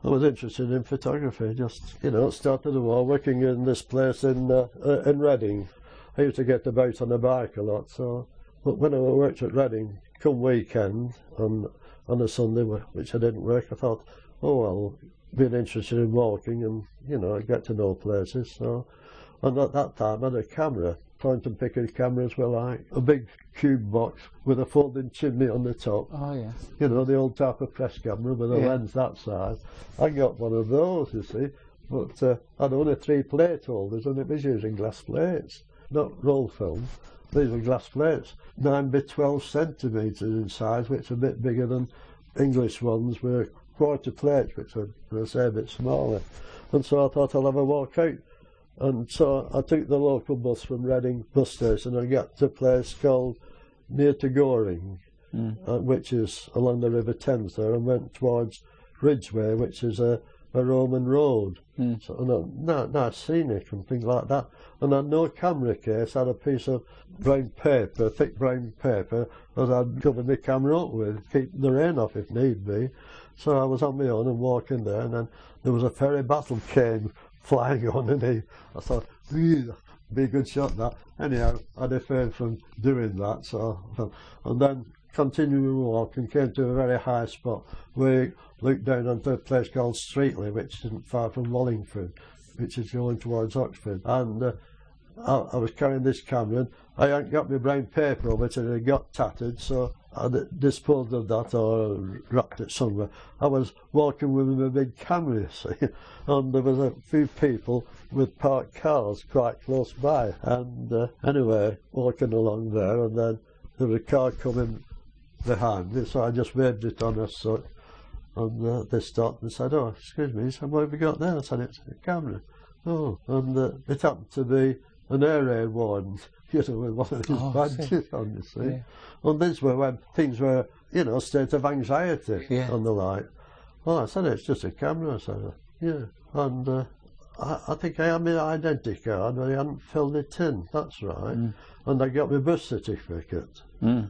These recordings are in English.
I was interested in photography. Just, you know, started the war working in this place in Reading. I used to get about on a bike a lot, so but when I worked at Reading, come weekend on a Sunday, which I didn't work, I thought, oh well, being interested in walking and, you know, get to know places. So, and at that time I had a camera. Point and picker cameras were like a big cube box with a folding chimney on the top. Oh yeah. You know, the old type of press camera with a lens that size. I got one of those, you see, but I'd only 3 plate holders and it was using glass plates, not roll film. These were glass plates, 9 by 12 centimetres in size, which are a bit bigger than English ones, were quarter plates, which are, as I say, a bit smaller. And so I thought I'll have a walk out. And so I took the local bus from Reading bus station and got to a place called near to Goring, which is along the River Thames there, and went towards Ridgeway, which is a Roman road. So nice scenic and things like that. And I had no camera case. I had a piece of brown paper, thick brown paper, that I'd cover my camera up with, keep the rain off if need be. So I was on my own and walking there, and then there was a Perry battle cane flying on, and I thought, be a good shot that. Anyhow, I deferred from doing that, so, and then continued to walk and came to a very high spot where we looked down onto a place called Streatley, which isn't far from Wallingford, which is going towards Oxford. And I was carrying this camera, and I hadn't got my brown paper over it, and it got tattered, so I disposed of that or wrapped it somewhere. I was walking with my big camera, you see, and there was a few people with parked cars quite close by. And anyway, walking along there, and then there was a car coming behind me, so I just waved it on as such. And they stopped and said, oh, excuse me. He said, what have you got there? I said, it's a camera. Oh, and it happened to be an air raid warden, you know, with one of his badges on, you see. Yeah. And these were when things were, you know, state of anxiety and the like. Well, I said, it's just a camera. I said, yeah. And I think I had my identity card, but I hadn't filled it in. That's right. And I got my birth certificate.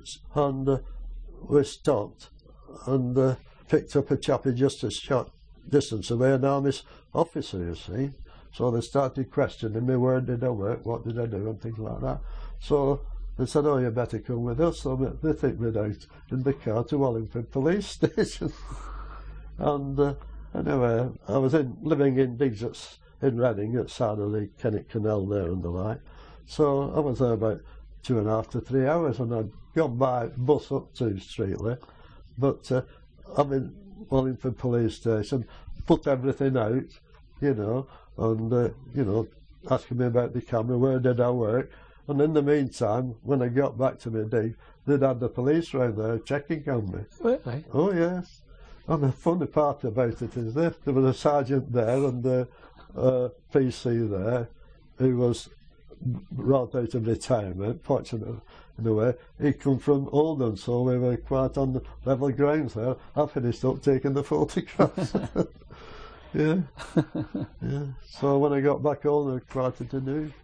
And we stopped and picked up a chappie just a short distance away, an army officer, you see. So they started questioning me, where did I work, what did I do, and things like that. So they said, oh, you better come with us. So they took me down in the car to Wallingford Police Station. And anyway, I was living in digs in Reading, at side of the Kennet Canal there and the like. So I was there about 2.5 to 3 hours, and I'd gone by bus up to Streatley. But I'm in Wallingford Police Station, put everything out, you know, and, you know, asking me about the camera, where did I work. And in the meantime, when I got back to my dig, they'd had the police round there checking on me. Really? Oh, yes. And the funny part about it is this, there was a sergeant there and a PC there who was right out of retirement, fortunately, in a way. He come from Oldham, so we were quite on the level grounds there. I finished up taking the photographs. Yeah. Yeah. So when I got back home, I quite to do.